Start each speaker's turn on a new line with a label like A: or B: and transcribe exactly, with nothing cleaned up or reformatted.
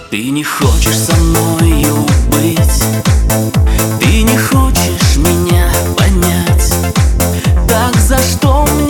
A: Ты не хочешь со мною быть, ты не хочешь меня понять. Так за что мне